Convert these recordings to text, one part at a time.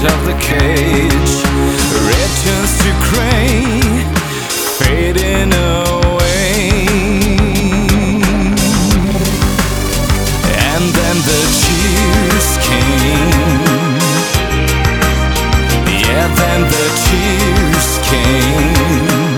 of the cage returns to gray, fading away. And then the tears came. Yeah, then the tears came.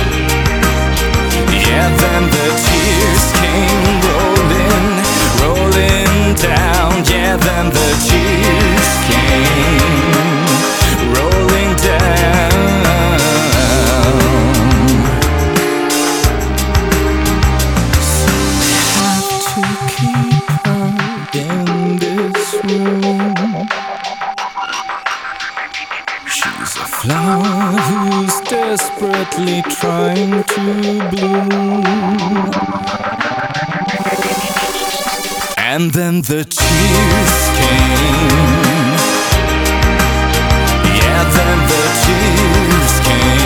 Yeah, then the tears came rolling down. Yeah, then the tears came rolling down. So we have to keep her in this room. She's a flower who's desperately trying to bloom. And then the tears came. Yeah, then the tears came.